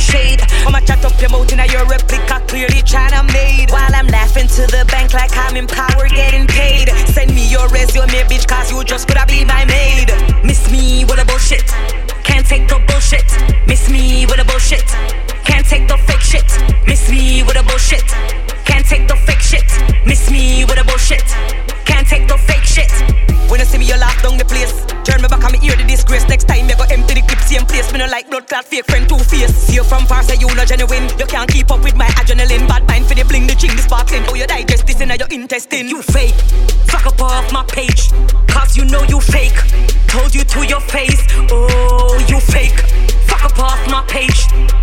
shade. I'ma chat up your mouth in your replica, clearly China made. While I'm laughing to the bank like I'm in power getting paid. Send me your resume, bitch, cause you just coulda be my maid. Miss me with a bullshit, can't take the bullshit. Miss me with a bullshit, can't take the fake shit. Miss me with a bullshit, can't take the fake shit. Miss me with a bullshit, can't take the fake shit. When you see me, you laugh down the place. Turn me back and me hear the disgrace. Next time you go empty the clip, same place. Me no like blood clot fake friend two-face. See you from far, say you no genuine. You can't keep up with my adrenaline. Bad mind for the bling, the ching, the sparkling. Oh, you digest this in your intestine. You fake, fuck up off my page, cause you know you fake. Told you to your face, oh, you fake. Fuck up off my page,